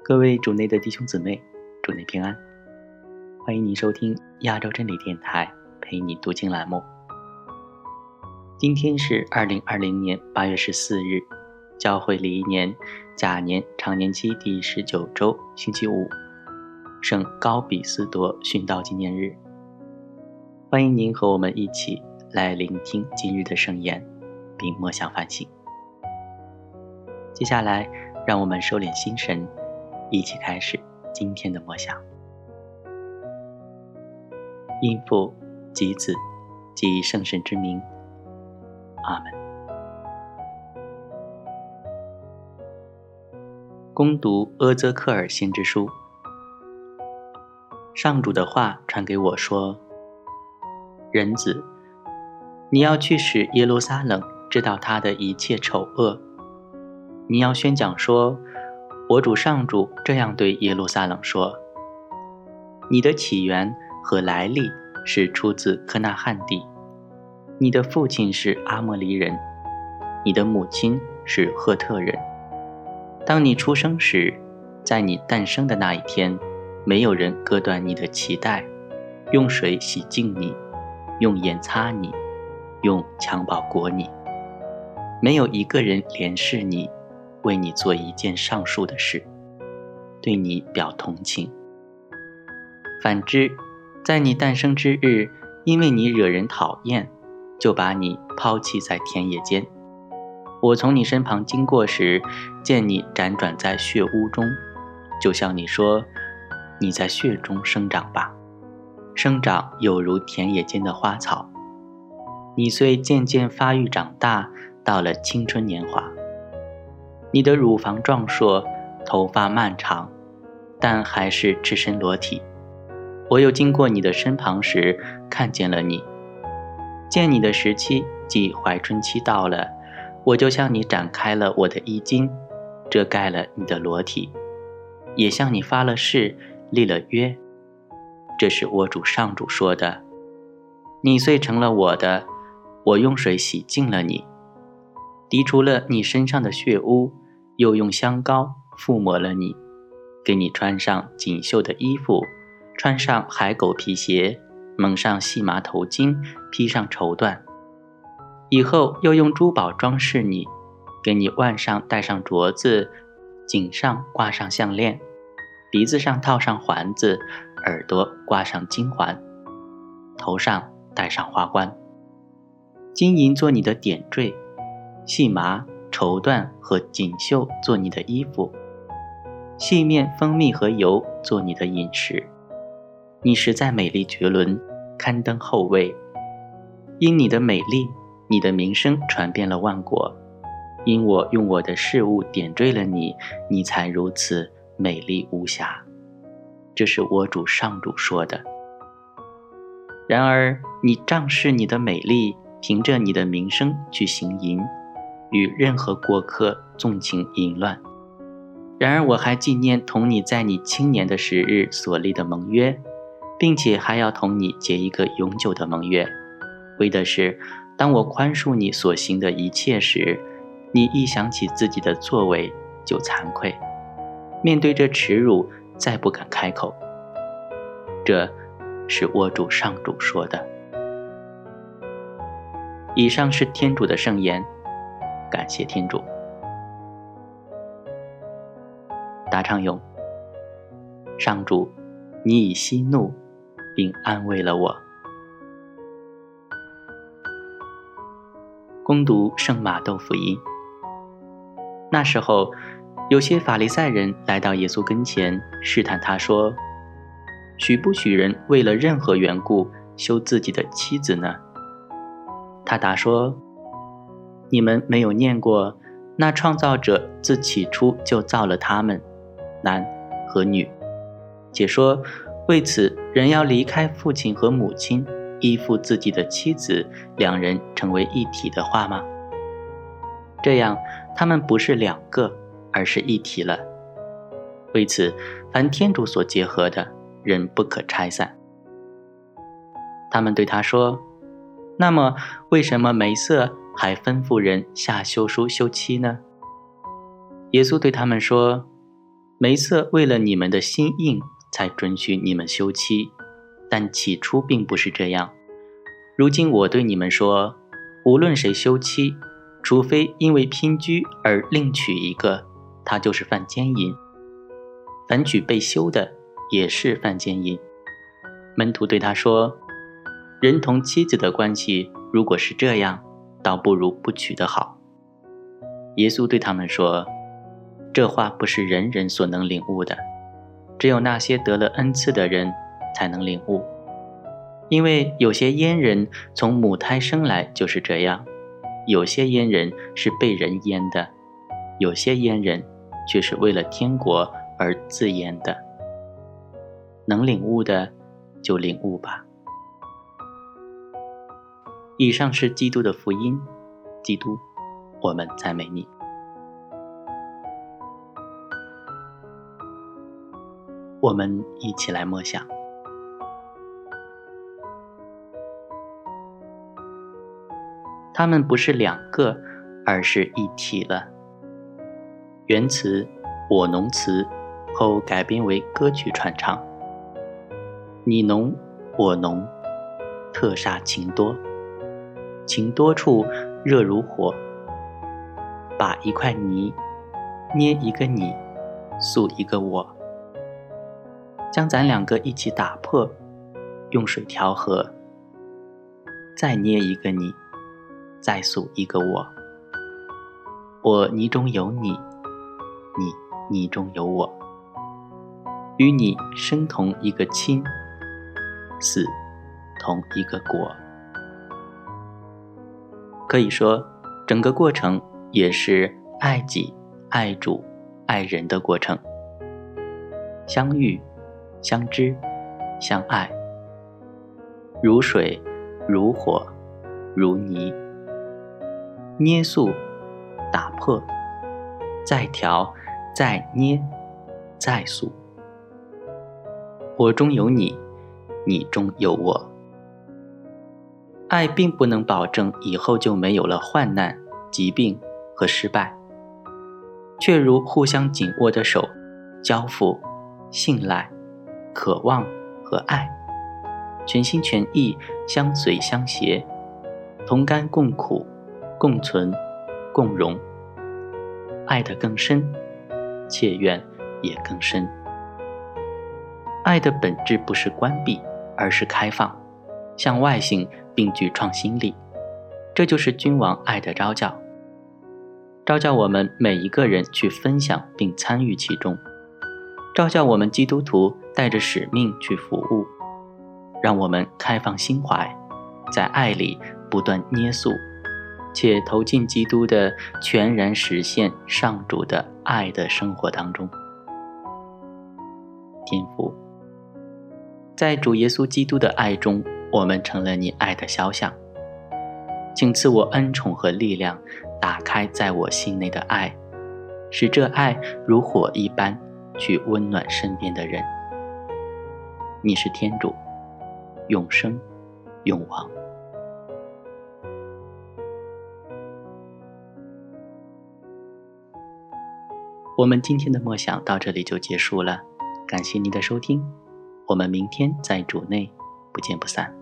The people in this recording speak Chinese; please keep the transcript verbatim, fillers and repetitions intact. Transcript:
各位主内的弟兄姊妹，主内平安，欢迎您收听亚洲真理电台陪你读经栏目。今天是二零二零年八月十四日，教会历年甲年常年期第十九周星期五，圣高比斯多殉道纪念日。欢迎您和我们一起来聆听今日的圣言，并默想反省。接下来让我们收敛心神，一起开始今天的默想。因父及子及圣神之名，阿们。恭读阿则克尔先知书。上主的话传给我说，人子，你要去使耶路撒冷知道他的一切丑恶。你要宣讲说，我主上主这样对耶路撒冷说，你的起源和来历是出自科纳汉地，你的父亲是阿摩黎人，你的母亲是赫特人。当你出生时，在你诞生的那一天，没有人割断你的脐带，用水洗净你，用盐擦你，用襁褓裹你，没有一个人怜视你，为你做一件上述的事，对你表同情。反之，在你诞生之日，因为你惹人讨厌，就把你抛弃在田野间。我从你身旁经过时，见你辗转在血污中，就向你说，你在血中生长吧，生长有如田野间的花草。你虽渐渐发育长大，到了青春年华，你的乳房壮硕，头发漫长，但还是赤身裸体。我又经过你的身旁时，看见了你。见你的时期，即怀春期到了，我就向你展开了我的衣襟，遮盖了你的裸体，也向你发了誓，立了约。这是我主上主说的。你虽成了我的，我用水洗净了你，涤除了你身上的血污，又用香膏覆抹了你，给你穿上锦绣的衣服，穿上海狗皮鞋，蒙上细麻头巾，披上绸缎。以后又用珠宝装饰你，给你腕上戴上镯子，颈上挂上项链，鼻子上套上环子，耳朵挂上金环，头上戴上花冠。金银做你的点缀，细麻、绸缎和锦绣做你的衣服，细面、蜂蜜和油做你的饮食。你实在美丽绝伦，堪登后位。因你的美丽，你的名声传遍了万国。因我用我的事物点缀了你，你才如此美丽无瑕。这是我主上主说的。然而你仗势你的美丽，凭着你的名声去行淫，与任何过客纵情淫乱。然而我还纪念同你在你青年的时日所立的盟约，并且还要同你结一个永久的盟约，为的是当我宽恕你所行的一切时，你一想起自己的作为就惭愧，面对这耻辱再不敢开口。这是我主上主说的。以上是天主的圣言，感谢天主。答唱咏：上主，你已息怒，并安慰了我。恭读圣马窦福音。那时候，有些法利赛人来到耶稣跟前，试探他说，许不许人为了任何缘故休自己的妻子呢？他答说，你们没有念过，那创造者自起初就造了他们，男和女，且说为此人要离开父亲和母亲，依附自己的妻子，两人成为一体的话吗？这样他们不是两个，而是一体了。为此凡天主所结合的，人不可拆散。他们对他说，那么为什么梅瑟还吩咐人下休书休妻呢？耶稣对他们说， 梅瑟为了你们的心硬才准许你们休妻，但起初并不是这样。如今我对你们说，无论谁休妻，除非因为姘居而另娶一个，他就是犯奸淫。凡娶被休的，也是犯奸淫。门徒对他说，人同妻子的关系如果是这样，倒不如不娶的好。耶稣对他们说，这话不是人人所能领悟的，只有那些得了恩赐的人才能领悟。因为有些阉人从母胎生来就是这样，有些阉人是被人阉的，有些阉人却是为了天国而自阉的。能领悟的就领悟吧。以上是基督的福音。基督，我们赞美你。我们一起来默想。他们不是两个，而是一体了。原词我侬词后改编为歌曲传唱。你侬我侬，特煞情多，情多处热如火。把一块泥捏一个你，塑一个我，将咱两个一起打破，用水调和，再捏一个你，再塑一个我。我泥中有你，你泥中有我，与你生同一个亲，死同一个果。可以说，整个过程也是爱己、爱主、爱人的过程。相遇、相知、相爱，如水、如火、如泥，捏塑、打破，再调、再捏、再塑。我中有你，你中有我。爱并不能保证以后就没有了患难、疾病和失败，却如互相紧握的手，交付、信赖、渴望和爱，全心全意相随相携，同甘共苦，共存共荣。爱得更深，切愿也更深。爱的本质不是关闭，而是开放，向外性并具创新力。这就是君王爱的召教，召教我们每一个人去分享并参与其中，召教我们基督徒带着使命去服务，让我们开放心怀，在爱里不断捏塑，且投进基督的全然实现上主的爱的生活当中。天父，在主耶稣基督的爱中，我们成了你爱的肖像，请赐我恩宠和力量，打开在我心内的爱，使这爱如火一般去温暖身边的人。你是天主，永生永王。我们今天的默想到这里就结束了，感谢您的收听，我们明天在主内不见不散。